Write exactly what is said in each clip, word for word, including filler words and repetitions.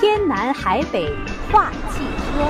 天南海北话汽车。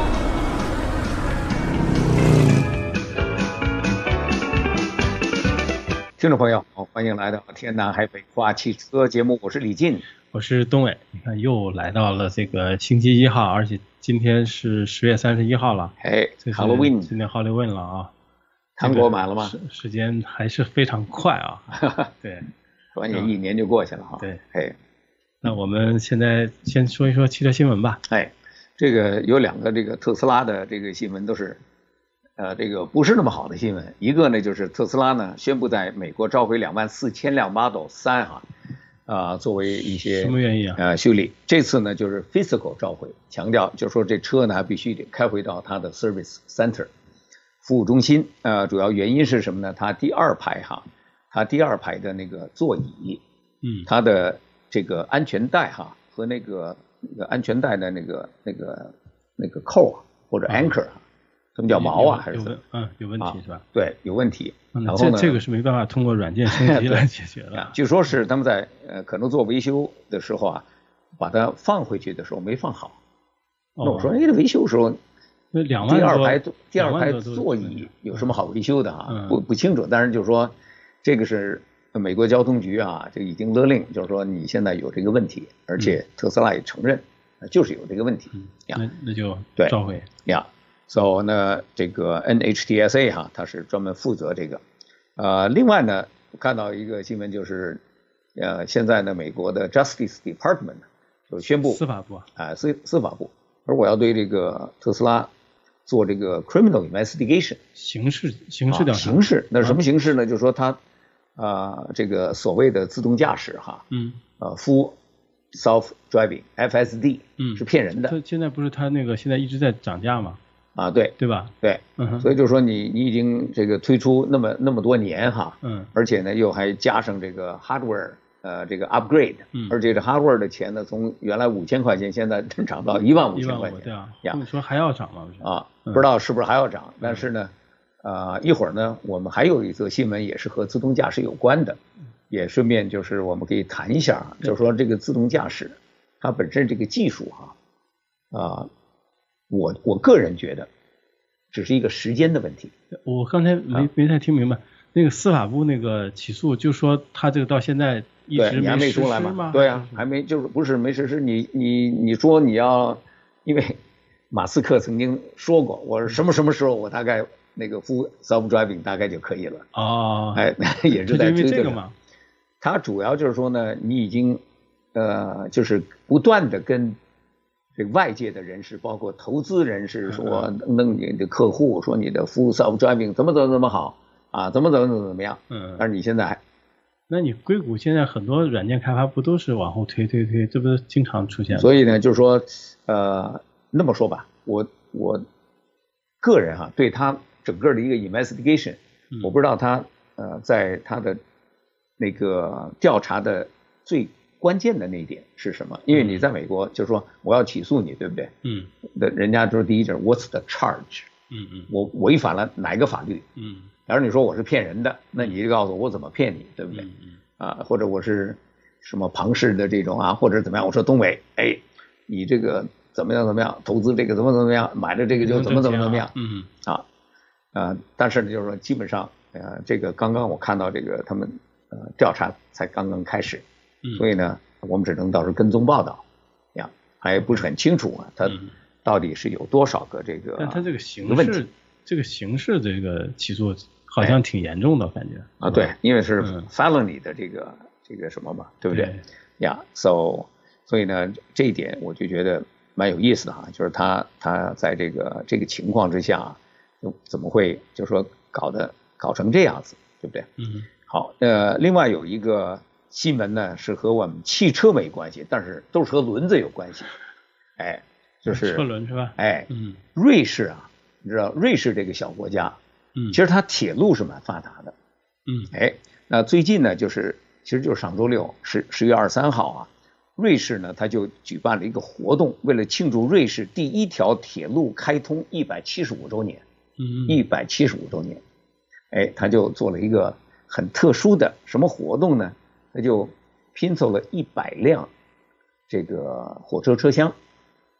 听众朋友好，欢迎来到天南海北话汽车节目，我是李进， 我是东伟。你看又来到了这个星期一号，而且今天是十月三十一号了， 哎 ，Halloween， 今天 Halloween 了啊。 糖果买了吗？ 时时间还是非常快啊。对， 转眼一年就过去了哈。 对， 哎， 那我们现在先说一说汽车新闻吧。 哎，这个有两个这个特斯拉的这个新闻都是，呃，这个不是那么好的新闻。一个呢就是特斯拉呢宣布在美国召回两万四千辆 Model 三哈，啊、呃，作为一些什么原因啊？ 呃，修理。这次呢就是 physical 召回，强调就是说这车呢还必须得开回到它的 service center。服务中心，呃，主要原因是什么呢？它第二排哈，它第二排的那个座椅， 嗯， 它的这个安全带哈和那个那个安全带的那个那个那个扣啊或者 anchor 啊，什么叫锚啊还是什么？ 嗯，有问题是吧？ 对，有问题。 嗯、 然后呢， 这这个是没办法通过软件升级来解决的。 据说是他们在呃可能做维修的时候啊，把它放回去的时候没放好。那我说，哎，这维修时候。 那两万第二排第二排两万座椅有什么好维修的啊？ 嗯、 不不清楚，但是就是说，这个是美国交通局啊，这已经勒令，就是说你现在有这个问题，而且特斯拉也承认，嗯、就是有这个问题。 嗯、 呀， 那那就对召回呀。所以呢，这个 N H T S A 哈，它是专门负责这个。呃，另外呢，看到一个新闻就是，呃，现在呢，美国的 Justice Department 就宣布司法部啊， 啊、呃、司司法部，而我要对这个特斯拉。做这个 criminal investigation 刑事刑事调查， 啊、刑事那是什么刑事呢？啊、就是说他啊、呃、这个所谓的自动驾驶哈， 嗯， 呃 full self driving F S D， 嗯， 是骗人的。 他现在不是他那个现在一直在涨价吗？ 啊，对对吧？ 对， 嗯， 所以就是说你你已经这个推出那么那么多年哈， 嗯， 而且呢又还加上这个 hardware。呃，这个 upgrade， 嗯， 而且这 hardware 的钱呢，从原来五千块钱，现在涨到一万五千块钱， 对啊， 呀， 你说还要涨吗？ 啊，不知道是不是还要涨？但是呢，呃，一会儿呢，我们还有一则新闻也是和自动驾驶有关的，也顺便就是我们可以谈一下，就是说这个自动驾驶它本身这个技术哈，啊、呃，我我个人觉得只是一个时间的问题。 我刚才没、啊、没太听明白，那个司法部那个起诉就说他这个到现在。一直对，你还没出来吗？对啊，还没就是不是没实施。你你你说你要，因为马斯克曾经说过，我说什么什么时候我大概那个 full self driving 大概就可以了。 哦， 哎，也是在因为这个嘛。 他主要就是说呢，你已经呃就是不断的跟这个外界的人士，包括投资人士说，弄你的客户说你的 full self driving 怎么怎么怎么好啊，怎么怎么怎么怎么样。 嗯。 但是你现在还。 那你硅谷现在很多软件开发不都是往后推推推，这不是经常出现？ 所以呢，就是说，呃，那么说吧，我我个人哈、啊，对他整个的一个 investigation，、嗯、我不知道他呃在他的那个调查的最关键的那一点是什么？因为你在美国，就是说我要起诉你，对不对？ 嗯。 的人家就是第一就是 What's the charge？ 嗯嗯。 我违反了哪一个法律？ 嗯。 假如你说我是骗人的，那你就告诉我我怎么骗你，对不对？ 嗯嗯、 啊，或者我是什么庞氏的这种啊，或者怎么样？我说东伟，哎，你这个怎么样怎么样，投资这个怎么怎么样，买了这个就怎么怎么怎么样， 嗯啊，啊，但是呢，就是说基本上，呃，这个刚刚我看到这个他们呃调查才刚刚开始， 嗯、 所以呢，我们只能到时候跟踪报道，呀，还不是很清楚啊，它到底是有多少个这个， 但它这个形式，这个形式这个起诉。好像挺严重的感觉啊，对，因为是 felony 的这个、嗯、这个什么嘛，对不对？呀、yeah, ，so 所以呢，这一点我就觉得蛮有意思的哈，就是他他在这个这个情况之下，怎么会就说搞得搞成这样子，对不对？ 嗯。 好，呃，另外有一个新闻呢是和我们汽车没关系，但是都是和轮子有关系，哎，就是车轮是吧？ 哎， 嗯， 瑞士啊，你知道瑞士这个小国家。 嗯， 其实它铁路是蛮发达的， 嗯， 哎，那最近呢，就是其实就是上周六十十月二十三号啊，瑞士呢它就举办了一个活动，为了庆祝瑞士第一条铁路开通一百七十五周年， 嗯， 一百七十五周年，哎，他就做了一个很特殊的什么活动呢？他就拼凑了一百辆这个火车车厢，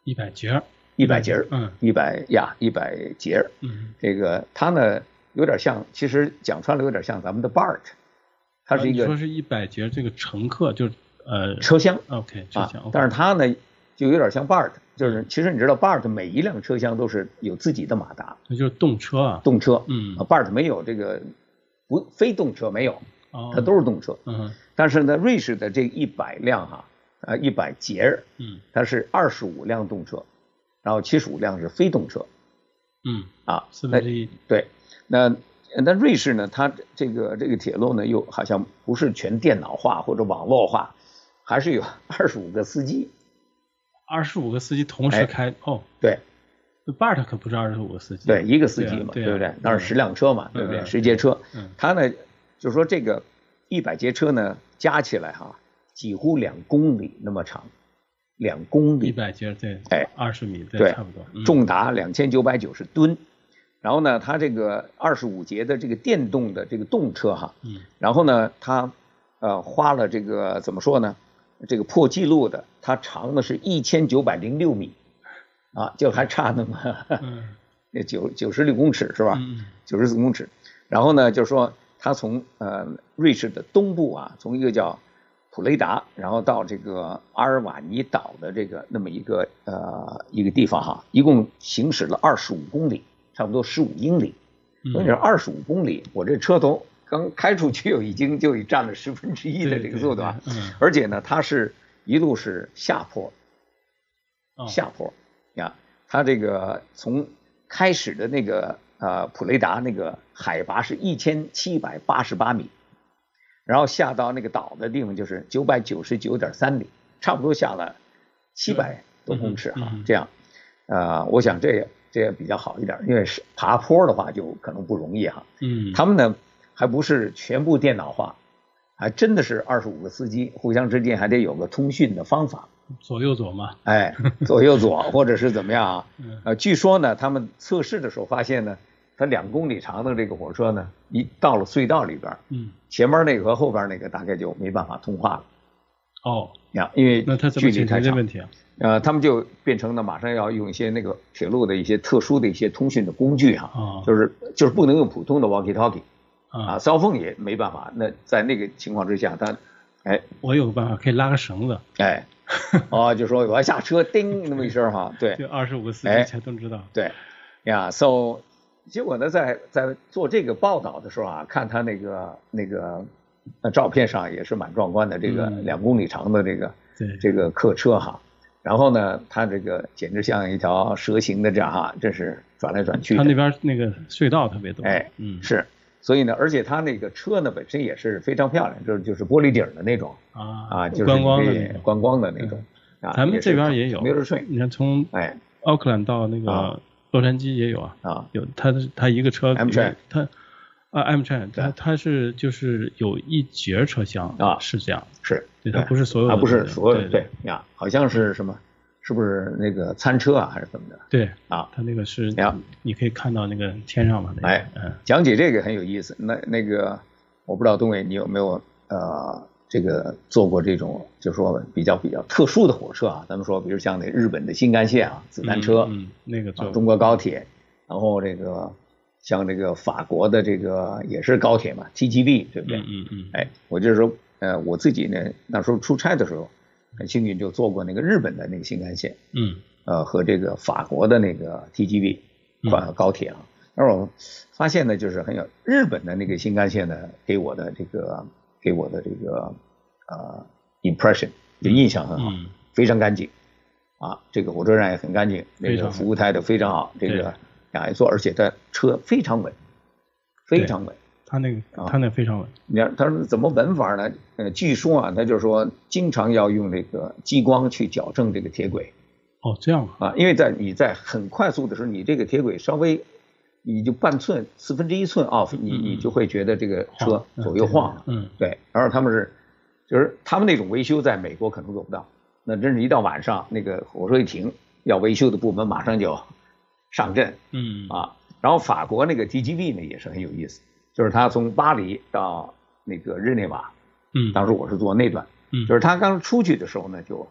一百节， 一百节， 嗯， 一百呀，一百节， 嗯， 这个它呢有点像，其实讲穿了有点像咱们的 B A R T， 它是一个、 啊、你说是一百节这个乘客就是呃车厢 ，OK 车厢， 啊，但是它呢就有点像 B A R T， 就是其实你知道 B A R T 每一辆车厢都是有自己的马达， 那就是动车啊， 动车， 嗯啊 ，B A R T 没有这个不非动车没有， 哦、 它都是动车， 嗯， 但是呢，瑞士的这一百辆哈，啊一百节， 嗯， 它是二十五辆动车，然后七十五辆是非动车， 嗯， 啊， 四分之一， 对，那那瑞士呢，它这个这个铁路呢，又好像不是全电脑化或者网络化，还是有二十五个司机， 二十五个司机同时开， 哎、 哦， 对。 B A R T 可不是二十五个司机， 对，一个司机嘛， 对、啊、 对不对？ 嗯、 那是十辆车嘛，嗯、对不对？十、嗯、节车，嗯，它呢，就是说这个一百节车呢，加起来哈，几乎两公里那么长，两公里， 一百节对， 哎， 二十米， 对， 差不多，嗯、 重达两千九百九十吨。然后呢，它这个二十五节的这个电动的这个动车哈， 嗯， 然后呢，它呃花了这个怎么说呢？这个破纪录的，它长的是一千九百零六米。啊，就还差那么那九九十六公尺是吧？九十四公尺。然后呢，就是说它从呃瑞士的东部啊，从一个叫普雷达，然后到这个阿尔瓦尼岛的这个那么一个呃一个地方哈，一共行驶了二十五公里，差不多十五英里。所以你说二十五公里，我这车头刚开出去，已经就已占了十分之一的这个速度啊。而且呢，它是一路是下坡，下坡。呀，它这个从开始的那个呃普雷达那个海拔是一千七百八十八米，然后下到那个岛的地方就是九百九十九点三里，差不多下了七百多公尺哈、啊嗯嗯。这样，呃，我想这也这也比较好一点，因为是爬坡的话就可能不容易哈。 嗯， 他们呢还不是全部电脑化，还真的是二十五个司机互相之间还得有个通讯的方法。 左右左嘛， 哎，左右左或者是怎么样啊？呃，据说呢，他们测试的时候发现呢，它两公里长的这个火车呢，一到了隧道里边， 嗯， 前面那个和后边那个大概就没办法通话了。 哦， 呀，因为那他怎么解决这问题啊？ 呃，他们就变成了马上要用一些那个铁路的一些特殊的一些通讯的工具哈、啊， 哦、 就是就是不能用普通的 walkie-talkie 啊， 骚风也没办法。那在那个情况之下，他哎， 我有个办法，可以拉个绳子， 哎。哦，就说我要下车，叮那么一声哈，对， 就二十五个司机才都知道。 哎、对，呀 ，so， 结果呢，在在做这个报道的时候啊，看他那个那个呃照片上也是蛮壮观的，这个两公里长的这个、 嗯、 这个客车哈，然后呢，它这个简直像一条蛇形的这样哈，这是转来转去的。 它那边那个隧道特别多。 哎， 嗯， 是。所以呢，而且它那个车呢本身也是非常漂亮，就是就是玻璃顶的那种啊啊，就是观光的那种观光的那种、 嗯、啊。咱们这边也有， 没人睡。 你看从哎奥克兰到那个洛杉矶也有啊， 啊有它它一个车 M train 它啊 M train 它它是就是有一节车厢啊， 是这样， 是对，它不是所有的， 它不是所有的， 对呀，好像是什么？是不是那个餐车啊，还是怎么的？ 对啊， 它那个是，你可以看到那个天上嘛。那个、 哎， 嗯， 讲起这个很有意思。那那个，我不知道东伟你有没有呃，这个坐过这种，就是说比较比较特殊的火车啊？咱们说，比如像那日本的新干线啊，子弹车， 嗯，嗯那个坐、 啊、中国高铁，然后这个像这个法国的这个也是高铁嘛 ，T G V， 对不对？ 嗯嗯嗯。 哎，我就是说，呃，我自己呢，那时候出差的时候。很幸运就坐过那个日本的那个新干线， 嗯， 呃和这个法国的那个 T G V 款高铁啊，而我发现呢，就是很有日本的那个新干线呢，给我的这个给我的这个呃 impression 就印象很好， 嗯、 非常干净啊，这个火车站也很干净，那个服务态度非常好，这个呀一坐，而且它车非常稳，非常稳。 他那个，他那非常稳。 你看他说怎么稳法呢？呃，据说啊，他就是说经常要用这个激光去矫正这个铁轨。 哦，这样啊，因为在你在很快速的时候，你这个铁轨稍微你就半寸、四分之一寸 off， 你你就会觉得这个车左右晃了。 嗯， 对。然后他们是，就是他们那种维修在美国可能做不到，那真是一到晚上那个火车一停，要维修的部门马上就上阵。 嗯啊，然后法国那个 T G V 呢也是很有意思。就是他从巴黎到那个日内瓦， 嗯， 当时我是坐那段， 嗯， 就是他刚出去的时候呢，就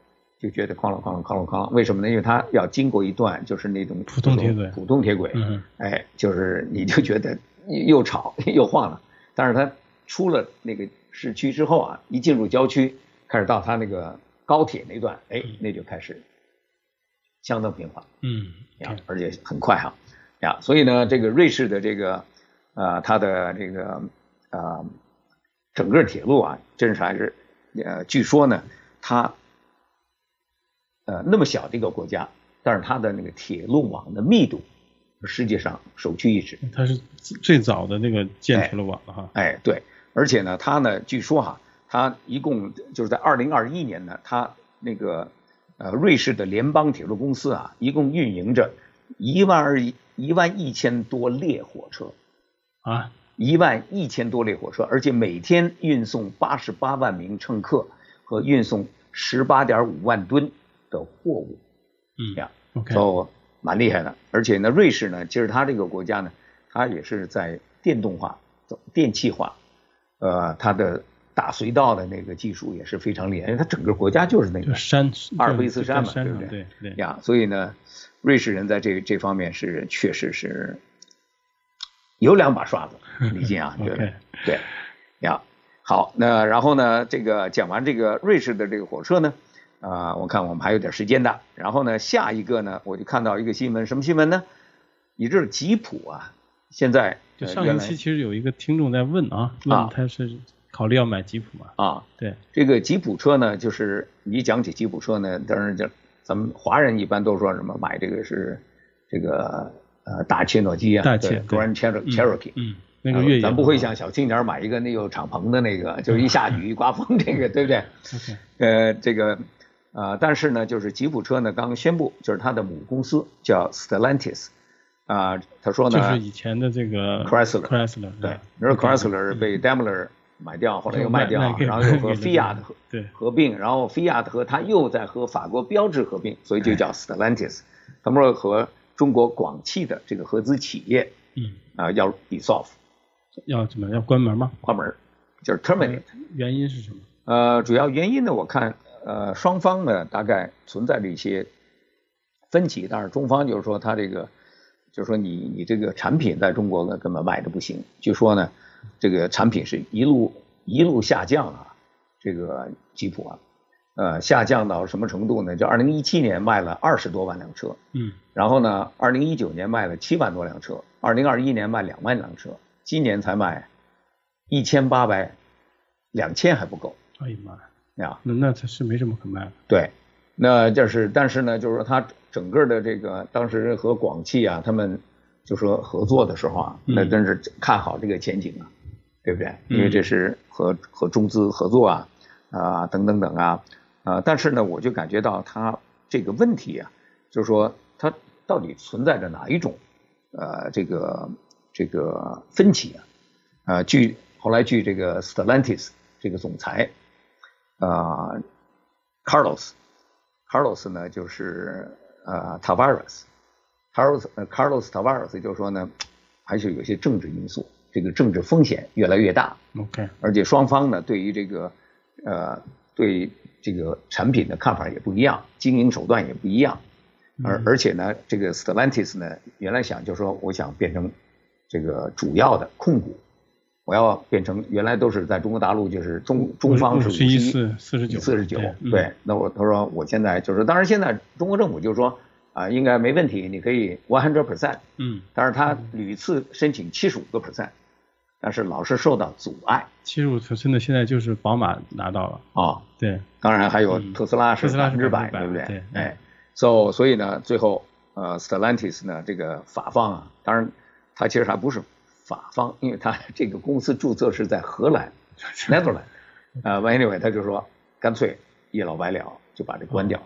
就觉得哐啷哐啷哐啷哐啷，为什么呢？因为它要经过一段就是那种普通铁轨， 普通铁轨， 嗯， 哎，就是你就觉得又吵又晃了。但是它出了那个市区之后啊，一进入郊区，开始到它那个高铁那段，哎，那就开始相当平缓， 嗯， 呀，而且很快哈，呀，所以呢，这个瑞士的这个呃它的这个呃整个铁路啊，真是还是呃据说呢，它呃那么小的一个国家，但是它的那个铁路网的密度世界上首屈一指。 它是最早的那个建铁路网了哈。 哎，哎对，而且呢，它呢据说哈，它一共就是在二零二一年呢，它那个呃瑞士的联邦铁路公司啊，一共运营着一万二一万一千多列火车啊。 一万一千多列火车，而且每天运送八十八万名乘客和运送十八点五万吨的货物。 嗯呀 ，OK， so 蛮厉害的。而且呢，瑞士呢，其实它这个国家呢，它也是在电动化、电气化，呃，它的大隧道的那个技术也是非常厉害。因为它整个国家就是那个山阿尔卑斯山嘛， 对不对？ 对对呀，所以呢，瑞士人在这这方面是确实是有两把刷子。李静啊，对对对呀，好，那然后呢，这个讲完这个瑞士的这个火车呢，啊、呃，我看我们还有点时间的。然后呢，下一个呢，我就看到一个新闻，什么新闻呢？你知道吉普啊，现在就上一期其实有一个听众在问啊，问他是考虑要买吉普吗？ 啊， 对， 这个吉普车呢，就是你讲起吉普车呢，当然就咱们华人一般都说什么买这个是这个呃大切诺基啊， 大切 Grand Cherokee， 嗯。那个越野、 呃，咱不会像小青年买一个那有敞篷的那个，就是一下雨一刮风这个，对不对？ okay. 呃，这个呃，但是呢，就是吉普车呢刚宣布，就是它的母公司叫 Stellantis， 啊、呃，他说呢， 就是以前的这个 Chrysler， Chrysler， 对，你说 Chrysler 被 Daimler 买掉，后来又卖掉，然后又和 Fiat 对合并，然后 Fiat 和它又在和法国标致合并，所以就叫 Stellantis。他们说和中国广汽的这个合资企业， 嗯啊、呃、要 dissolve。 要怎么要关门吗？ 关门，就是 terminate。 原因是什么？ 呃，主要原因呢，我看呃双方呢大概存在着一些分歧，但是中方就是说他这个就是说你你这个产品在中国呢根本卖的不行，据说呢这个产品是一路一路下降啊，这个吉普啊，呃下降到什么程度呢？就二零一七年卖了二十多万辆车， 嗯， 然后呢二零一九年卖了七万多辆车，二零二一年卖两万辆车。今年才卖一千八百，两千还不够。 哎呀妈呀！ 那那它是没什么可卖的。 对，那就是，但是呢，就是说它整个的这个当时和广汽啊，他们就说合作的时候啊，那真是看好这个前景啊，对不对？因为这是和和中资合作啊，啊等等等啊，啊，但是呢，我就感觉到它这个问题啊，就是说它到底存在着哪一种呃这个。这个分歧啊，呃，据后来据这个 Stellantis 这个总裁啊、呃、Carlos Carlos 呢就是呃 Tavares Carlos Carlos Tavares 就是说呢，还是有些政治因素，这个政治风险越来越大。 OK， 而且双方呢对于这个呃对这个产品的看法也不一样，经营手段也不一样。而而且呢，这个 Stellantis 呢原来想就是说我想变成这个主要的控股，我要变成原来都是在中国大陆就是中中方是五十一四四十九四十九， 对， 对，那我他说我现在就是当然现在中国政府就是说啊、呃、应该没问题，你可以 one hundred percent， 嗯， 但是他屡次申请七十五个 percent， 但是老是受到阻碍。 七十五 percent 的现在就是宝马拿到了啊、 哦， 对， 当然还有特斯拉是百分之百， 对不对？ 对， 哎 ，so 所以呢，最后呃 Stellantis 呢这个法方啊，当然。他其实还不是法方，因为他这个公司注册是在荷兰 Netherlands， 呃 anyway 他就说干脆一了百了就把这关掉。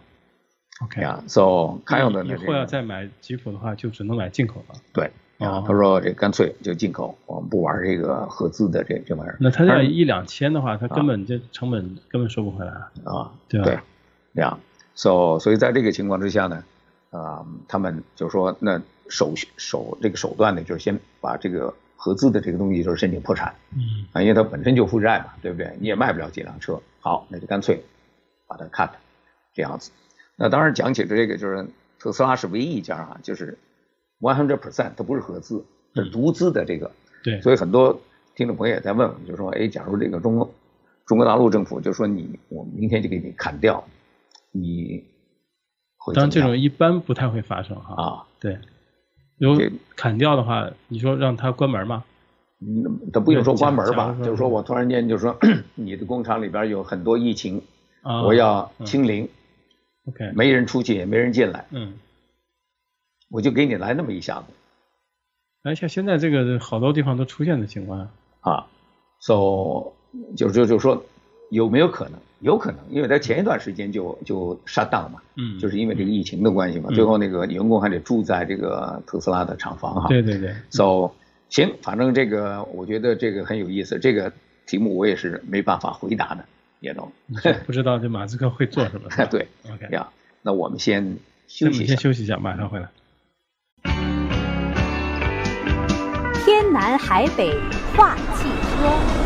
OK 呀 ，so 看样的呢， 以后要再买吉普的话，就只能买进口了。 对，啊，他说这干脆就进口，我们不玩这个合资的这这玩意儿。 那他要一两千的话，他根本这成本根本收不回来啊， 对吧？ 对，这样 ，so 所以在这个情况之下呢，啊，他们就说那。手手这个手段呢，就是先把这个合资的这个东西就是申请破产， 嗯， 啊，因为它本身就负债嘛，对不对？你也卖不了几辆车，好，那就干脆把它 cut 这样子。 那当然讲起这个，就是特斯拉是唯一一家啊，就是one hundred percent 它不是合资，是独资的这个。 对。 所以很多听众朋友也在问我们，就说，哎，假如这个中国中国大陆政府就说你，我明天就给你砍掉，你会怎么样？ 当然这种一般不太会发生哈。 啊， 对。如果砍掉的话，你说让他关门吗？ 嗯，他不用说关门吧，就是说我突然间就说你的工厂里边有很多疫情， 啊、 我要清零、 嗯、，OK， 没人出去也没人进来， 嗯， 我就给你来那么一下子。 而且现在这个好多地方都出现的情况啊 ，so 就就就说有没有可能？有可能，因为在前一段时间就就 shut down 嘛， 嗯， 就是因为这个疫情的关系嘛， 嗯、 最后那个员工还得住在这个特斯拉的厂房哈。 对对对 ，so 行，反正这个我觉得这个很有意思，这个题目我也是没办法回答的，也都不知道这马斯克会做什么。 对 ，OK 呀，那我们先休息一下， 先休息一下，马上回来。 天南海北话汽车。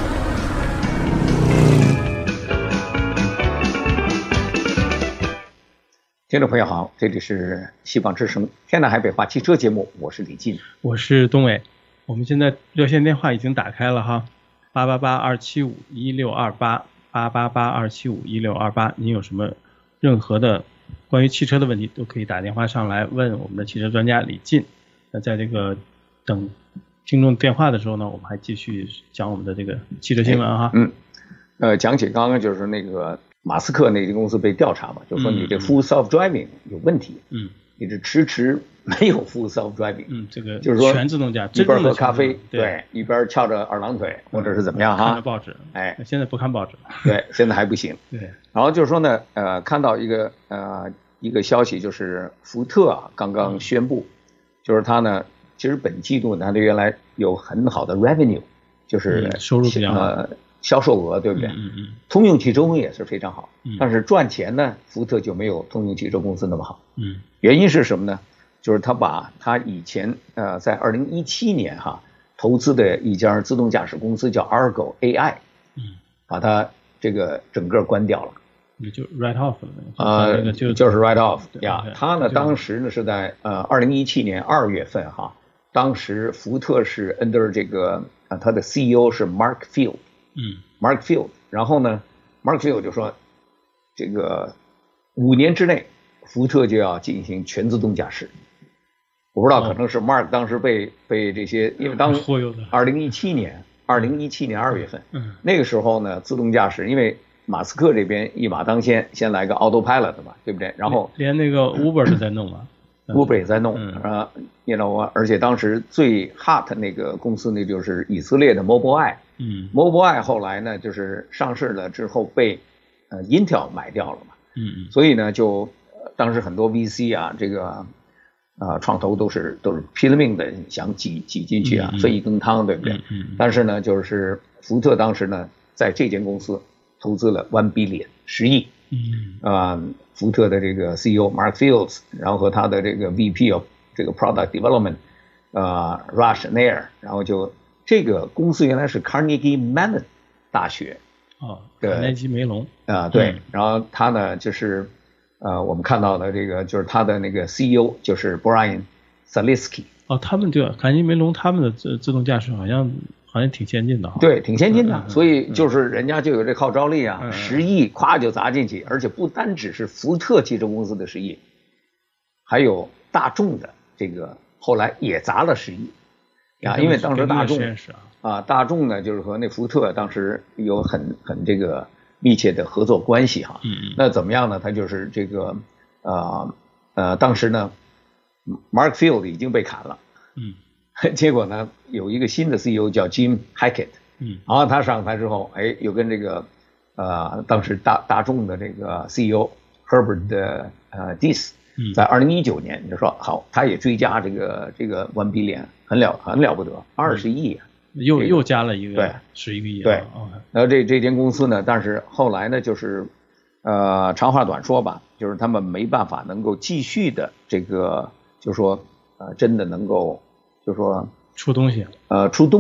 听众朋友好，这里是西方之声天南海北话汽车节目，我是李进， 我是东伟。我们现在热线电话已经打开了哈，八八八二七五一六二八，八八八二七五一六二八。您有什么任何的关于汽车的问题，都可以打电话上来问我们的汽车专家李进。那在这个等听众电话的时候呢，我们还继续讲我们的这个汽车新闻哈。 嗯，呃，讲起刚刚就是那个。马斯克那家公司被调查嘛，就说你这 full self driving 有问题， 嗯， 你这迟迟没有 full self driving， 嗯，这个就是说全自动驾， 一边喝咖啡， 对， 对，一边翘着二郎腿，或者是怎么样哈？ 看着报纸， 哎， 现在不看报纸， 对，现在还不行， 对。 然后就是说呢，呃，看到一个呃一个消息，就是福特啊刚刚宣布，就是它呢，其实本季度呢，它原来有很好的 revenue， 就是、 嗯、收入比较好。 呃销售额对不对？ 嗯嗯嗯。 通用汽车公司也是非常好， 嗯， 但是赚钱呢，福特就没有通用汽车公司那么好。 嗯， 原因是什么呢？就是他把他以前呃在二零一七年哈投资的一家自动驾驶公司叫 Argo A I， 嗯， 把它这个整个关掉了。 也就 write off 了呃， 那个就就是 write off 呀。 yeah, 他呢当时呢是在呃二零一七年二月份哈，当时福特是 under 这个啊他的 C E O 是 Mark Field。 嗯 ，Mark Field， 然后呢 ，Mark Field 就说，这个五年之内，福特就要进行全自动驾驶。我不知道，可能是 Mark 当时被被这些，因为当二零一七年，二零一七年二月份， 嗯， 那个时候呢，自动驾驶，因为马斯克这边一马当先，先来个 Autopilot 嘛，对不对？然后连那个 Uber 都在弄嘛。 Uber 也在弄啊，你知道吗？而且当时最 hot 那个公司呢，就是以色列的 Mobileye。 嗯 ，Mobileye 后来呢，就是上市了之后被呃 Intel 买掉了嘛。 嗯嗯。 所以呢，就、呃、当时很多 V C 啊，这个啊、呃、创投都是都是拼了命的想挤挤进去啊， 嗯嗯分一羹汤，对不对？ 嗯 嗯, 嗯。 但是呢，就是福特当时呢，在这间公司投资了 one billion 十亿。 嗯。 啊、呃，福特的这个 C E O Mark Fields， 然后和他的这个 V P of 这个 Product Development， 呃 Rush Nair， 然后就这个公司原来是 Carnegie Mellon 大学哦，卡耐基梅隆啊、呃，对、 嗯， 然后他呢就是呃我们看到的这个就是他的那个 C E O 就是 Brian Salisky。 哦，他们对卡耐基梅隆他们的自自动驾驶好像好像挺先进的哈。 对，挺先进的、 嗯， 所以就是人家就有这号召力啊，十、嗯、亿咵就砸进去，而且不单只是福特汽车公司的十亿，还有大众的这个后来也砸了十亿呀，因为当时大众啊，大众呢就是和那福特当时有很很这个密切的合作关系哈。 嗯嗯。 那怎么样呢？他就是这个呃呃，当时呢 ，Mark Field 已经被砍了。 嗯。 结果呢，有一个新的 C E O 叫 Jim Hackett， 嗯， 然后他上台之后，哎，又跟这个呃当时大大众的这个 C E O Herbert 的呃 Diess， 在二零一九年就说好，他也追加这个这个 one billion， 很了很了不得，二十亿、啊嗯，又、这个、又加了一个对十一个亿， 对， 哦、 然后这这间公司呢，但是后来呢，就是呃长话短说吧，就是他们没办法能够继续的这个，就是说呃真的能够。就说出东西， 呃，出东西，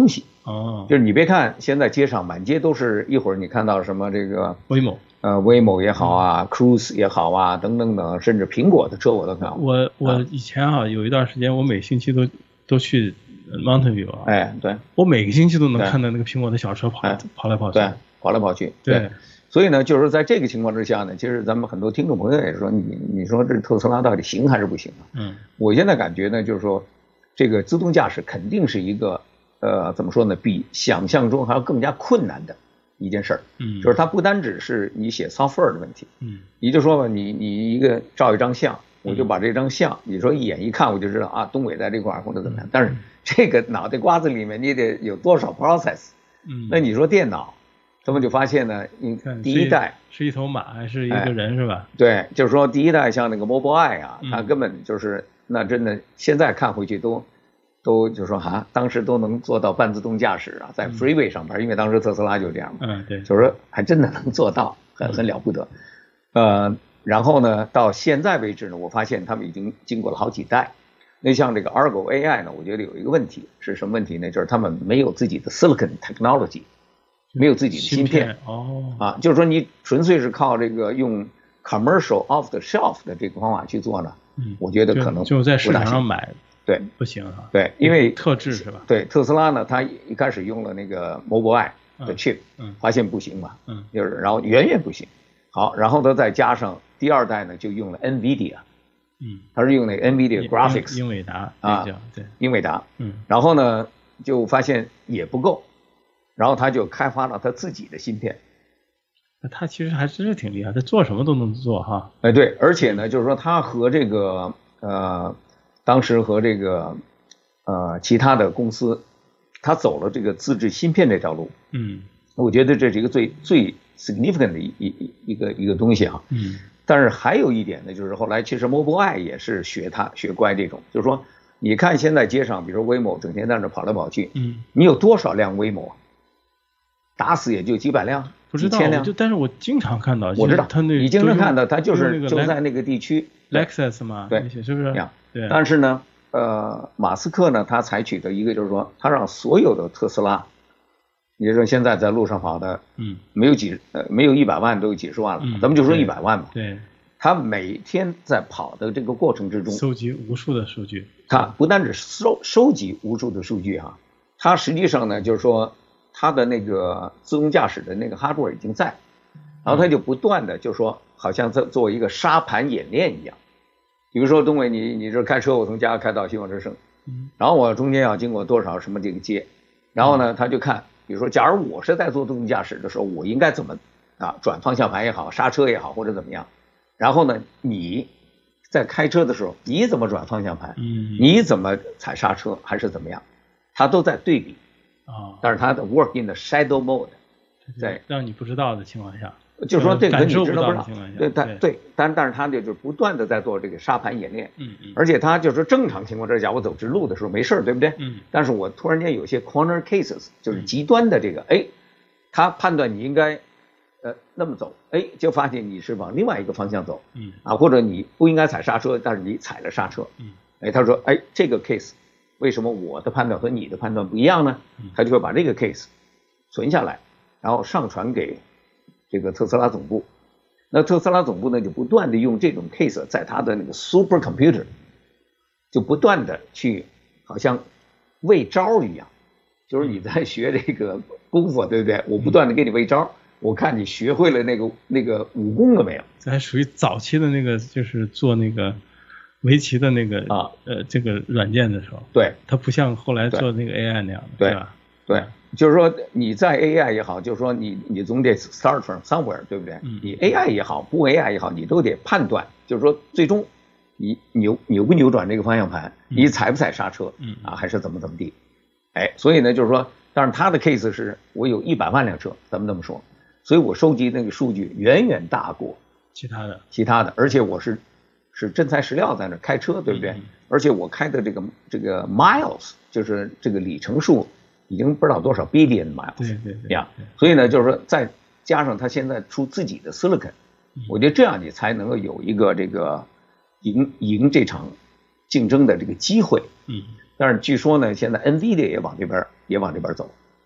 哦， 就是你别看现在街上满街都是，一会儿你看到什么这个威猛， 呃威某也好啊、嗯、Cruise 也好啊，等等等，甚至苹果的车我都看过。 我我以前啊有一段时间，我每星期都都去 Mountain View 啊， 哎，对， 我每个星期都能看到那个苹果的小车跑、哎、跑来跑去， 对，跑来跑去，对。对，所以呢，就是说在这个情况之下呢，其实咱们很多听众朋友也说，你你说这特斯拉到底行还是不行啊？ 嗯， 我现在感觉呢，就是说这个自动驾驶肯定是一个呃怎么说呢，比想象中还要更加困难的一件事儿。 嗯， 就是它不单只是你写 software 的问题。 嗯， 也就是说吧，你你一个照一张相，我就把这张相，你说一眼一看我就知道啊，东伟在这块儿或者怎么样。但是这个脑袋瓜子里面你得有多少 process？ 嗯， 那你说电脑？他们就发现呢，你第一代是一头马还是一个人、哎、是吧？ 对，就是说第一代像那个 Mobileye 啊，它根本就是、嗯、那真的现在看回去都都就是说哈，当时都能做到半自动驾驶啊，在 freeway 上边、嗯，因为当时特斯拉就这样嘛， 嗯，对， 就是说还真的能做到，很很了不得。呃，然后呢，到现在为止呢，我发现他们已经经过了好几代。那像这个 Argo A I 呢，我觉得有一个问题是什么问题呢？就是他们没有自己的 silicon technology。没有自己的芯片, 芯片哦啊，就是说你纯粹是靠这个用 commercial off the shelf 的这个方法去做呢， 嗯， 我觉得可能就在市场上买， 对， 不行啊， 对，因为特制是吧？ 对，特斯拉呢，它一开始用了那个 Mobileye 的 chip， 嗯， 发现不行嘛， 嗯， 就是然后远远不行，好，然后它再加上第二代呢，就用了 NVIDIA， 嗯， 它是用那个 NVIDIA Graphics， 英伟达啊， 对， 英伟达， 嗯， 然后呢就发现也不够。然后他就开发了他自己的芯片， 他其实还真是挺厉害，他做什么都能做哈。 哎，对，而且呢，就是说他和这个呃，当时和这个呃其他的公司，他走了这个自制芯片这条路。 嗯， 我觉得这是一个最最 significant 的一一一个一个东西哈。 嗯， 但是还有一点呢，就是后来其实 Mobileye 也是学他学乖这种，就是说你看现在街上，比如威某整天在那跑来跑去， 嗯， 你有多少辆威某啊？打死也就几百辆， 不知道， 几千辆。 就但是我经常看到， 我知道， 他那你经常看到，他就是就在那个地区 ，Lexus 嘛， 对， 是不是？对。 但是呢，呃，马斯克呢，他采取的一个就是说，他让所有的特斯拉，也就是说现在在路上跑的， 嗯， 没有几呃没有一百万都有几十万了， 嗯、 咱们就说一百万吧。 对。 他每天在跑的这个过程之中， 收集无数的数据。 他不单只收收集无数的数据哈、啊，他实际上呢，就是说。它的那个自动驾驶的那个 hardware 已经在，然后它就不断的就是说，好像在做一个沙盘演练一样。比如说东伟，你你这开车，我从家开到希望之声，然后我中间要经过多少什么这个街，然后呢，他就看，比如说，假如我是在做自动驾驶的时候，我应该怎么啊转方向盘也好，刹车也好，或者怎么样。然后呢，你在开车的时候，你怎么转方向盘？ 嗯， 你怎么踩刹车，还是怎么样？他都在对比。 啊， 但是它的 work in the shadow mode， 在让你不知道的情况下， 就是说这个你知道不知道？ 对， 但对，但但是它就是不断的在做这个沙盘演练， 嗯嗯， 而且它就是正常情况之下，我走直路的时候没事对不对？ 嗯， 但是我突然间有些 corner cases， 就是极端的这个，哎，他判断你应该呃那么走，哎，就发现你是往另外一个方向走， 嗯， 啊，或者你不应该踩刹车，但是你踩了刹车， 嗯， 哎，他说，哎，这个 case。为什么我的判断和你的判断不一样呢？他就会把这个 case 存下来，然后上传给这个特斯拉总部。那特斯拉总部呢，就不断的用这种 case 在他的那个 super computer， 就不断的去好像喂招一样，就是你在学这个功夫，对不对？我不断的给你喂招，我看你学会了那个那个武功了没有？ 这还属于早期的那个，就是做那个。围棋的那个啊， 呃，这个软件的时候， 对， 它不像后来做那个 A I 那样的， 对吧？ 对，就是说你在 A I 也好，就是说你你总得 start from somewhere， 对不对？ 嗯， 你 A I 也好，不 A I 也好，你都得判断，就是说最终你扭扭不扭转这个方向盘，你踩不踩刹车， 嗯啊，还是怎么怎么地？哎，所以呢，就是说，但是他的 case 是我有一百万辆车，咱们这么说，所以我收集那个数据远远大过其他的， 其他的，而且我是。是真材实料在那开车，对不对？ 嗯、 而且我开的这个这个 miles， 就是这个里程数，已经不知道多少 billion miles， 对对对呀。所以呢，就是说再加上他现在出自己的 silicon，、嗯、我觉得这样你才能够有一个这个赢赢这场竞争的这个机会。 嗯。 但是据说呢，现在 NVIDIA 也往这边也往这边走，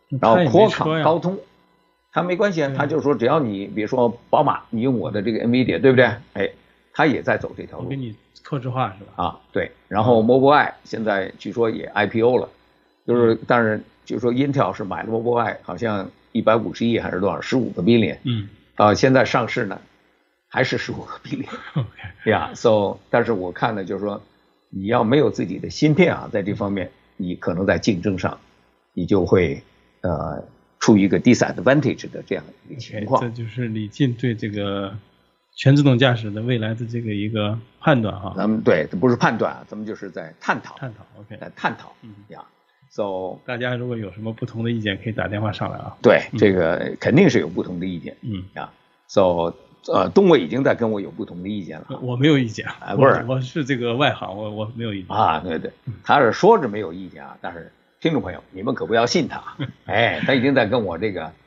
然后他也没 Qualcomm 车呀高通，他没关系啊，他就说只要你比如说宝马，你用我的这个 NVIDIA 对不对？哎，他也在走这条路我给你克制化是吧？ 啊，对。然后 Mobileye 现在据说也 I P O 了，就是但是就是说 Intel 是买了 Mobileye，好像一百五十亿还是多少，十五个 billion， 嗯啊，现在上市呢还是十五个 billion， ，OK， 呀，so 但是我看呢就是说你要没有自己的芯片啊，在这方面你可能在竞争上你就会呃处于一个 disadvantage 的这样一个情况。 这就是李进对这个全自动驾驶的未来的这个一个判断哈。 咱们对，这不是判断啊，咱们就是在探讨， 探讨 OK， 在探讨， 嗯呀，so 大家如果有什么不同的意见，可以打电话上来啊。 对，这个肯定是有不同的意见， 嗯呀，so 呃，东伟已经在跟我有不同的意见了。 我没有意见， 哎不是我我是这个外行，我我没有意见啊，对对，他是说着没有意见啊，但是听众朋友你们可不要信他，哎，他已经在跟我这个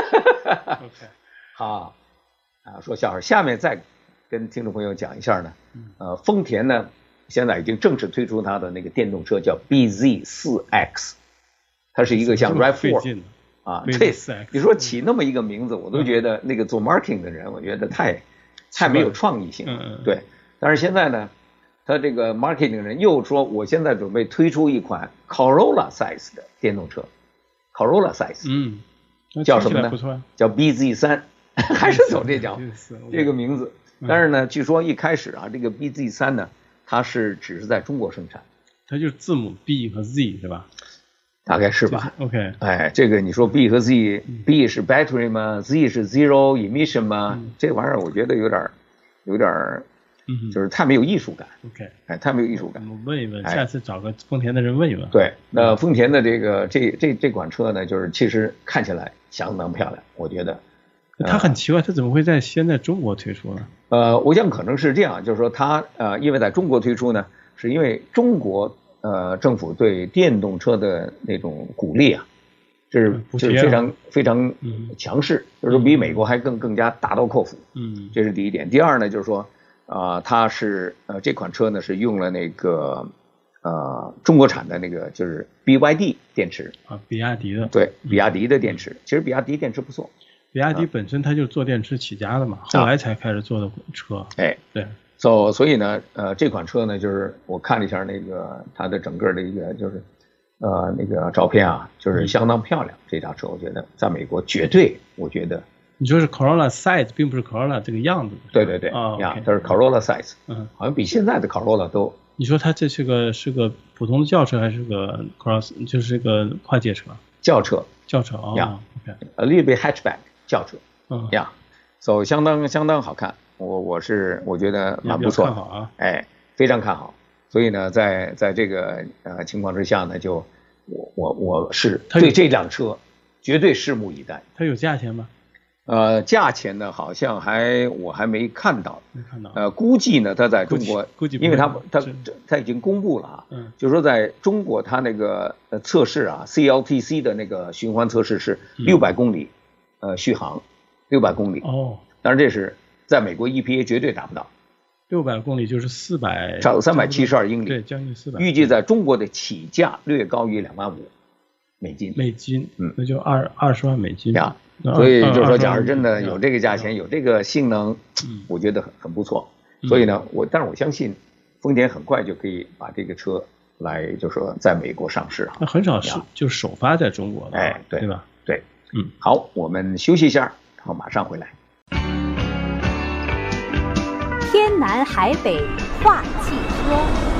，OK， 好啊说笑话。下面再跟听众朋友讲一下呢，呃，丰田呢现在已经正式推出它的那个电动车叫 B Z 四 X， 它是一个像 RAV 四啊，对，你说起那么一个名字，我都觉得那个做 marketing 的人，我觉得太太没有创意性了，对。但是现在呢，他这个 marketing 的人又说，我现在准备推出一款 Corolla size 的电动车 ，Corolla size， 嗯， 叫什么呢？叫 B Z 三，还是走这条这个名字。但是呢，据说一开始啊，这个 B Z 三呢，它是只是在中国生产， 它就是字母 B 和 Z 是吧？ 大概是吧 ？OK， 哎，这个你说 B 和 Z，B 是 battery 吗 ？Z 是 zero emission 吗？ 嗯、 这玩意儿我觉得有点，有点，就是太没有艺术感。 OK， 哎，太没有艺术感。 我问一问，下次找个丰田的人问一问。 对，那丰田的这个这这这款车呢，就是其实看起来相当漂亮，我觉得。 它很奇怪，它怎么会在先在中国推出呢？ 呃，我想可能是这样，就是说它呃，因为在中国推出呢，是因为中国。呃，政府对电动车的那种鼓励啊，这是就是非常非常强势，就是说比美国还更更加大刀阔斧。嗯，这是第一点。第二呢，就是说啊、呃，它是呃这款车呢是用了那个呃中国产的那个就是 B Y D 电池啊，比亚迪的。 对，比亚迪的电池，其实比亚迪电池不错。 比亚迪本身它就做电池起家的嘛，后来才开始做的车。 哎， 对。 所、so, 所以呢，呃，这款车呢，就是我看了一下那个它的整个的一个就是呃那个照片啊，就是相当漂亮。嗯、这辆车我觉得在美国绝对，我觉得你说是 Corolla size， 并不是 Corolla 这个样子。 对对对， 啊， 呀，它是 Corolla size， 嗯， 好像比现在的 Corolla 都。 你说它这是个是个普通的轿车还是个 cross， 就是个跨界车？ 轿车， 轿车啊， 呀 ，OK，a little bit hatchback 轿车， 嗯， 呀，所以相当相当好看。我我是我觉得蛮不错的， 看好啊， 哎，非常看好。所以呢，在在这个呃情况之下呢，就我我我是对这辆车绝对拭目以待。 它有价钱吗？ 呃，价钱呢好像还我还没看到， 没看到。 呃，估计呢它在中国， 估计因为它它它已经公布了啊， 嗯， 就是说在中国它那个呃测试啊 ，C L T C 的那个循环测试是六百公里，呃续航六百公里。 哦， 当然这是。在美国 E P A 绝对达不到， 六百公里就是四百， 差三百七十二英里， 对，将近四百。 预计在中国的起价略高于两万五美金， 美金， 嗯， 那就二二十万美金呀。所以就是说，假如真的有这个价钱，有这个性能， 嗯， 我觉得很很不错。所以呢，我但是我相信丰田很快就可以把这个车来，就是说在美国上市啊。 那很少是就首发在中国的， 哎，对， 对吧？ 对， 嗯， 好，我们休息一下，然后马上回来。 天南海北话汽车，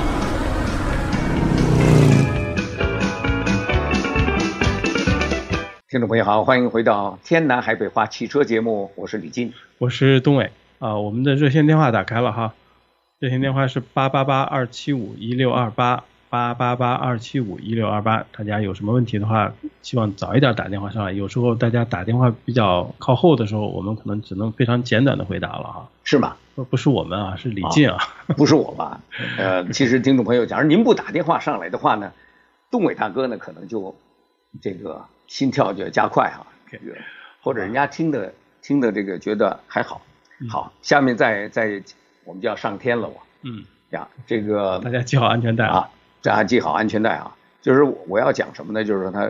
听众朋友好，欢迎回到天南海北话汽车节目，我是李金， 我是东伟啊。我们的热线电话打开了哈，热线电话是八八八二七五一六二八八八八二七五一六二八，大家有什么问题的话，希望早一点打电话上来。有时候大家打电话比较靠后的时候，我们可能只能非常简短的回答了哈。 是吗？ 不不是我们啊，是李进啊， 啊不是我吧？呃，其实听众朋友，假如您不打电话上来的话呢，东伟大哥呢可能就这个心跳就要加快哈、啊，这个或者人家听的听的这个觉得还好。好，下面再再我们就要上天了我。 嗯呀，这个大家系好安全带啊，大家系好安全带啊。就是我要讲什么呢？就是说它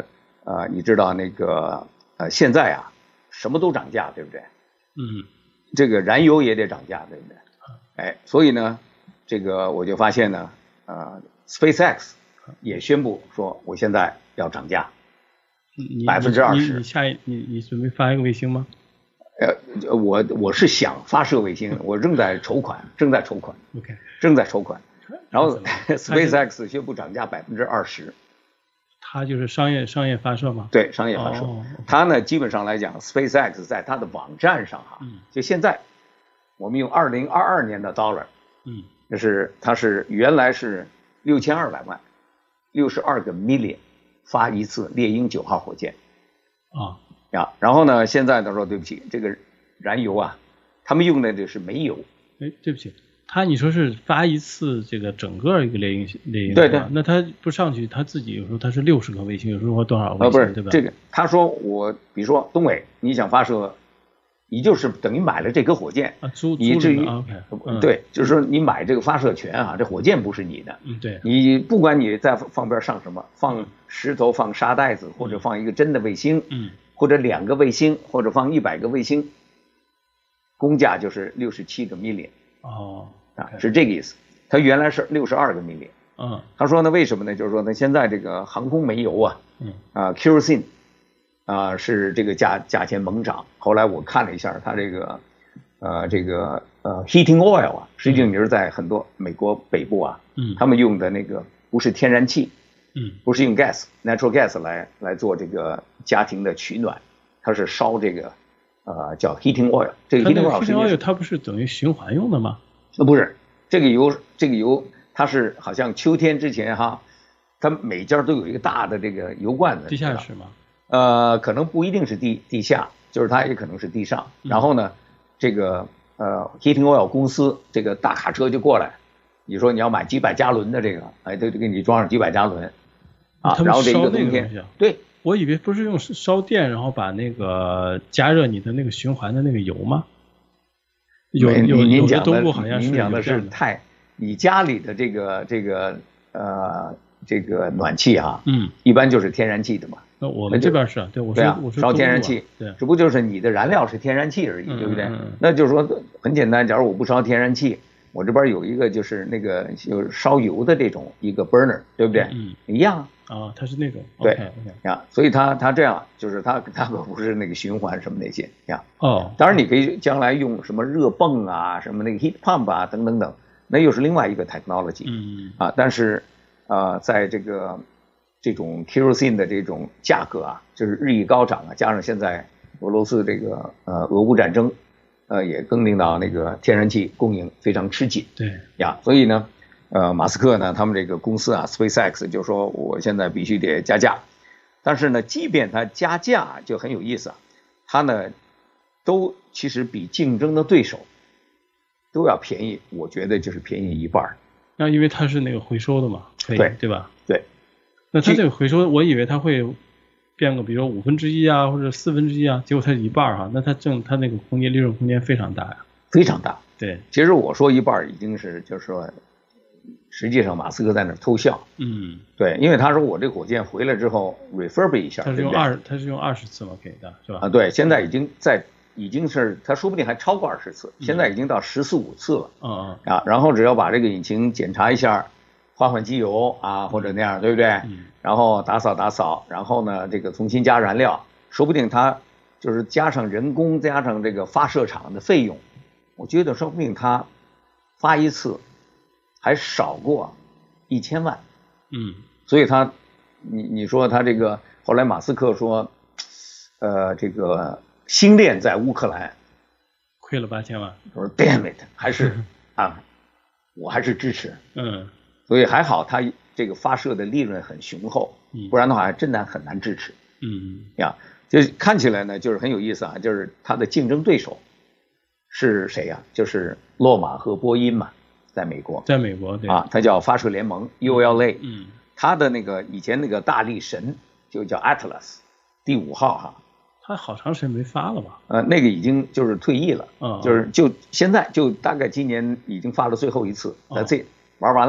呃，你知道那个呃，现在啊，什么都涨价，对不对？ 嗯， 这个燃油也得涨价，对不对？哎，所以呢，这个我就发现呢，呃 ，SpaceX 也宣布说，我现在要涨价，百分之二十。 你下一你你准备发一个卫星吗？ 呃，我我是想发射卫星，我正在筹款，正在筹款 ，OK， 正在筹款。然后 SpaceX 宣布涨价百分之二十。 它就是商业商业发射吗？ 对，商业发射。 哦、 它呢，基本上来讲 ，SpaceX 在它的网站上哈， 嗯、 就现在我们用二零二二年的 dollar， 嗯， 就是它是原来是六千二百万，六十二个 million 发一次猎鹰九号火箭。 啊。 呀，然后呢，现在他说对不起，这个燃油啊，他们用的这是煤油。 哎，对不起，他你说是发一次这个整个一个猎鹰猎鹰， 对对， 那他不上去，他自己有时候他是六十个卫星，有时候多少卫星， 呃、不是对吧？ 这个他说我，比如说东伟，你想发射，你就是等于买了这颗火箭啊，租以至于、 啊 OK，嗯、 对，就是说你买这个发射权啊，这火箭不是你的， 嗯，对， 你不管你在放边上什么，放石头、放沙袋子，或者放一个真的卫星， 嗯。 或者两个卫星，或者放一百个卫星，公价就是六十七个 million。 哦， 啊，是这个意思。它原来是六十二个 million。 嗯。 他说呢，为什么呢？就是说呢，现在这个航空煤油啊， 嗯， 啊 kerosene 啊是这个价价钱猛涨。后来我看了一下，它这个呃这个呃 heating oil 啊，实际上你是在很多美国北部啊， 嗯， 他们用的那个不是天然气。 嗯， 不是用 gas natural gas 来来做这个家庭的取暖，它是烧这个呃叫 heating oil。这个 heating oil ，heating oil 它不是等于循环用的吗？ 呃不是，这个油这个油它是好像秋天之前哈，它每家都有一个大的这个油罐子。 地下室吗？ 呃，可能不一定是地地下，就是它也可能是地上。 嗯、 然后呢，这个呃 heating oil 公司这个大卡车就过来，你说你要买几百加仑的这个，哎，都给你装上几百加仑。啊，然后这一个冬天，对， 我以为不是用烧电，然后把那个加热你的那个循环的那个油吗？有有有的东部好像是您讲的是太，你家里的这个这个呃这个暖气啊， 嗯， 一般就是天然气的嘛。 那我们这边是，对，我说、 啊、 我说烧天然气， 对， 只不过就是你的燃料是天然气而已， 嗯、 对不对？ 嗯嗯、 那就是说很简单，假如我不烧天然气。我这边有一个就是那个有烧油的这种一个 burner， 对不对？ 嗯， 一样啊。哦，它是那种。 对 ，OK OK 呀，所以它它这样就是它它可不是那个循环什么那些呀。 哦， 当然你可以将来用什么热泵啊，什么那个 heat pump 啊等等等，那又是另外一个 technology。 嗯啊，但是啊、呃，在这个这种 kerosene 的这种价格啊，就是日益高涨啊，加上现在俄罗斯这个呃俄乌战争。呃，也更令到那个天然气供应非常吃紧。 对呀，所以呢，呃，马斯克呢，他们这个公司啊 ，SpaceX 就说我现在必须得加价。但是呢，即便他加价就很有意思啊，他呢都其实比竞争的对手都要便宜，我觉得就是便宜一半。 那因为它是那个回收的嘛，可以对对吧？ 对。 那它这个回收，我以为它会变个，比如说五分之一啊，或者四分之一啊，结果它是一半哈，那它挣它那个空间利润空间非常大呀， 非常大。 对， 其实我说一半已经是就是说，实际上马斯克在那偷笑。 嗯， 对，因为他说我这火箭回来之后 refurb 一下， 他是用二，他是用二十次嘛给的，是吧？ 啊，对，现在已经在已经是他说不定还超过二十次，现在已经到十四五次了。 嗯嗯。 啊，然后只要把这个引擎检查一下，换换机油啊，或者那样，对不对？ 嗯。 然后打扫打扫，然后呢，这个重新加燃料，说不定它就是加上人工，加上这个发射场的费用，我觉得说不定它发一次还少过一千万。 嗯。 所以他，你你说他这个后来马斯克说，呃，这个星链在乌克兰亏了八千万， 我说 damn it， 还是啊，我还是支持。 嗯。 所以还好他这个发射的利润很雄厚，不然的话还真难很难支持。 嗯呀，就看起来呢就是很有意思啊，就是他的竞争对手是谁呀、啊？就是洛马和波音嘛，在美国。 在美国对啊，它叫发射联盟 U L A。 嗯。 他的那个以前那个大力神就叫 Atlas 第五号哈。 他好长时间没发了吧？ 呃，那个已经就是退役了， 嗯， 就是就现在就大概今年已经发了最后一次，那、嗯、这玩完了。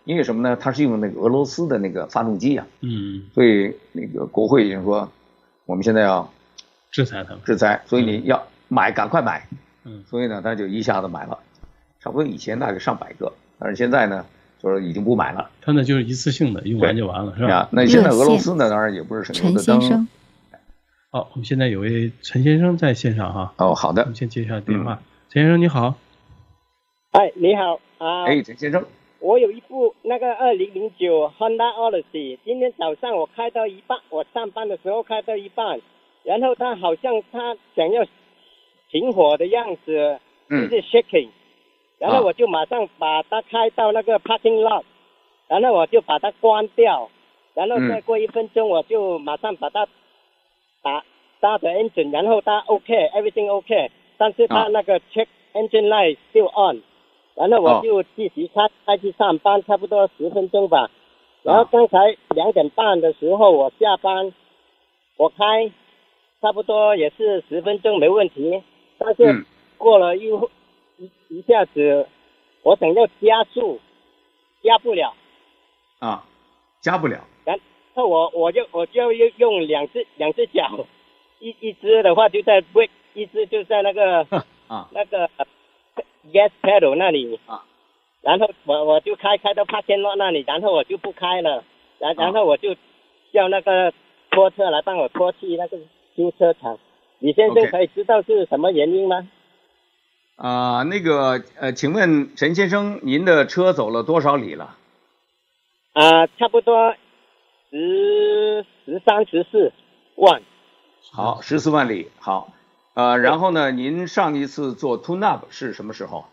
因为什么呢？它是用那个俄罗斯的那个发动机啊， 嗯， 所以那个国会已经说，我们现在要制裁他们， 制裁，所以你要买，赶快买。 嗯， 所以呢，他就一下子买了，差不多以前大概上百个，但是现在呢，就是已经不买了。 他那就是一次性的，用完就完了，是吧？ 那现在俄罗斯呢，当然也不是省油的灯。 陈先生， 好，我们现在有位陈先生在线上哈。 哦，好的。 我们先接一下电话。嗯、陈先生你好。 哎，你好啊。 哎，陈先生。 我有一部那个二零零九 Honda Odyssey， 今天早上我开到一半，我上班的时候开到一半，然后它好像它想要停火的样子，就是 shaking，、嗯、然后我就马上把它开到那个 parking lot，、啊、然后我就把它关掉，然后再过一分钟我就马上把它打打的 engine， 然后它 OK，everything OK， 但是它那个 check engine light still on。然后我就继续开开去上班，差不多十分钟吧。然后刚才两点半的时候我下班，我开差不多也是十分钟没问题。但是过了一一一下子，我想要加速，加不了。 啊，加不了。 然后我我就我就用用两只两只脚，一一只的话就在 brake， 一只就在那个啊那个。gas pedal 那里啊，然后我我就开开到 parking lot 那里，然后我就不开了，然然后我就叫那个拖车来帮我拖去那个修车厂。李先生可以知道是什么原因吗？ 啊、呃，那个呃，请问陈先生，您的车走了多少里了？ 啊、呃，差不多十十三十四万。 好，十四万里，好。呃，然后呢？您上一次做 tune up 是什么时候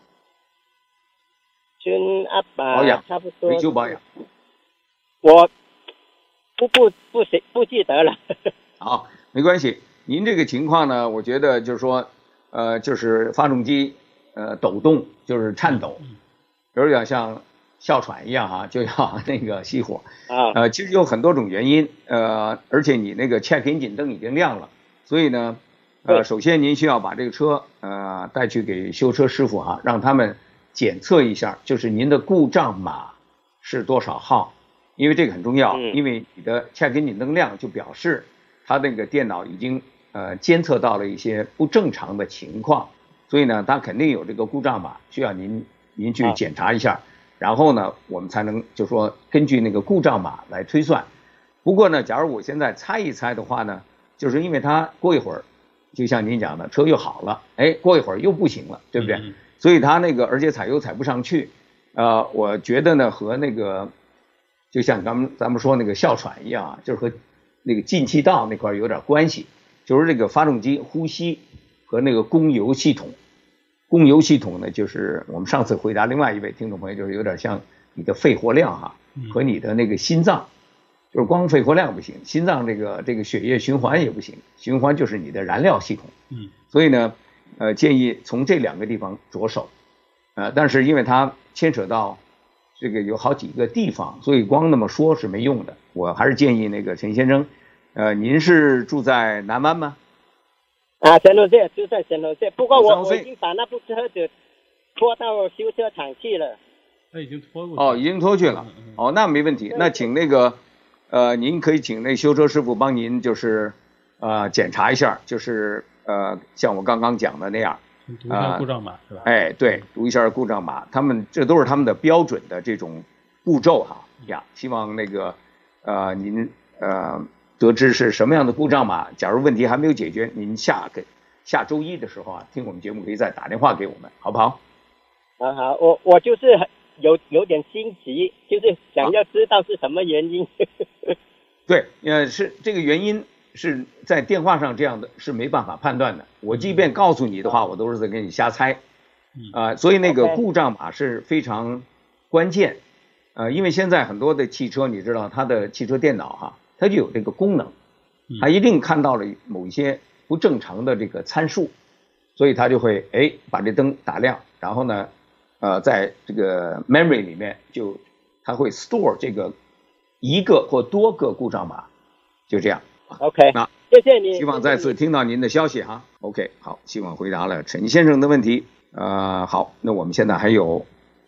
？tune up 啊， 保养， 差不多。 维修保养。 我不不不不不记得了。 好，没关系。您这个情况呢，我觉得就是说，呃，就是发动机呃抖动，就是颤抖，有点像哮喘一样哈、啊，就要那个熄火。啊。呃，其实有很多种原因，呃，而且你那个 check engine 灯已经亮了，所以呢。呃，首先您需要把这个车呃带去给修车师傅哈、啊，让他们检测一下，就是您的故障码是多少号，因为这个很重要，因为你的 check engine 灯亮就表示它那个电脑已经呃监测到了一些不正常的情况，所以呢，它肯定有这个故障码，需要您您去检查一下，然后呢，我们才能就说根据那个故障码来推算。不过呢，假如我现在猜一猜的话呢，就是因为它过一会儿。就像您讲的，车又好了，哎，过一会儿又不行了，对不对？嗯、所以它那个，而且踩油踩不上去，呃，我觉得呢，和那个，就像咱们咱们说那个哮喘一样啊，就是和那个进气道那块有点关系，就是这个发动机呼吸和那个供油系统，供油系统呢，就是我们上次回答另外一位听众朋友，就是有点像你的肺活量哈、啊，和你的那个心脏。就是光肺活量不行，心脏这个这个血液循环也不行，循环就是你的燃料系统。嗯，所以呢，呃，建议从这两个地方着手。呃，但是因为它牵扯到这个有好几个地方，所以光那么说是没用的。我还是建议那个陈先生，呃，您是住在南湾吗？ 啊，神农县就在神农县，不过我我已经把那部车子拖到修车厂去了。 他已经拖过去了。 哦，已经拖去了。嗯嗯哦，那没问题。那请那个。呃，您可以请那修车师傅帮您，就是呃检查一下，就是呃像我刚刚讲的那样， 读一下故障码、呃、是吧？ 哎，对，读一下故障码，他们这都是他们的标准的这种步骤哈呀。希望那个呃您呃得知是什么样的故障码，假如问题还没有解决，您下个下周一的时候啊，听我们节目可以再打电话给我们，好不好？ 啊好，我我就是很。有有点心急，就是想要知道是什么原因。啊、 对，呃，是这个原因是在电话上这样的是没办法判断的。我即便告诉你的话，我都是在给你瞎猜。啊、呃，所以那个故障码是非常关键。呃，因为现在很多的汽车，你知道它的汽车电脑哈，它就有这个功能，它一定看到了某一些不正常的这个参数，所以它就会哎把这灯打亮，然后呢。呃，在这个 memory 里面就它会 store 这个一个或多个故障码，就这样。 OK， 那谢谢你。 希望再次听到您的消息哈。OK， 好，希望回答了陈先生的问题。呃，好，那我们现在还有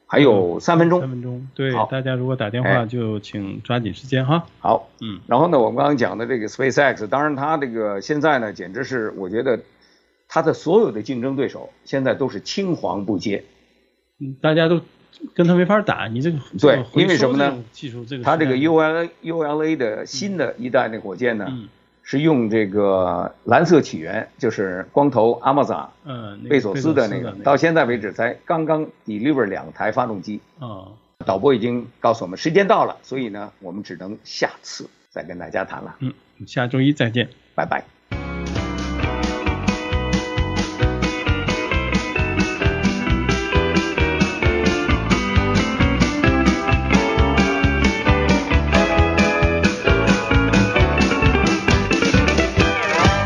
还有三分钟。 三分钟，对， 好大家如果打电话哎就请抓紧时间哈。 好， 嗯， 然后呢，我们刚刚讲的这个 SpaceX， 当然它这个现在呢，简直是我觉得它的所有的竞争对手现在都是青黄不接。 嗯大家都跟他没法打，你这个对这个回因为什么呢收这种技术这个它这个时代 U L A U L A 的新的一代的火箭呢， 嗯是用这个蓝色起源，就是光头阿莫扎嗯那个贝索斯的那个， 那到现在为止才刚刚 deliver 两台发动机。 啊导播已经告诉我们时间到了，所以呢，我们只能下次再跟大家谈了。 嗯，下周一再见。 拜拜。